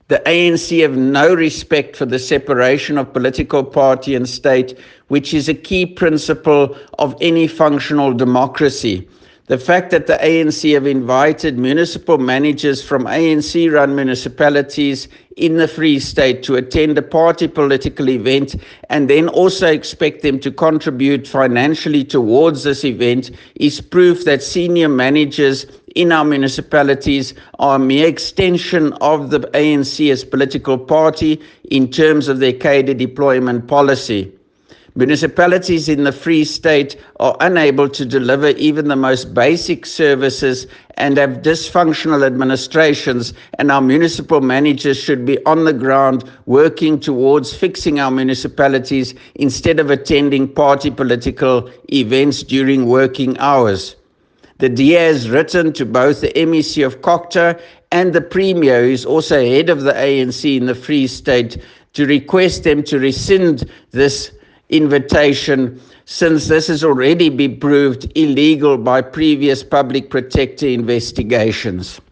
The ANC have no respect for the separation of political party and state, which is a key principle of any functional democracy. The fact that the ANC have invited municipal managers from ANC-run municipalities in the Free State to attend a party political event and then also expect them to contribute financially towards this event is proof that senior managers in our municipalities are a mere extension of the ANC as political party in terms of their cadre deployment policy. Municipalities in the Free State are unable to deliver even the most basic services and have dysfunctional administrations, and our municipal managers should be on the ground working towards fixing our municipalities instead of attending party political events during working hours. The DA has written to both the MEC of Cocta and the Premier, who is also head of the ANC in the Free State, to request them to rescind this invitation, since this has already been proved illegal by previous public protector investigations.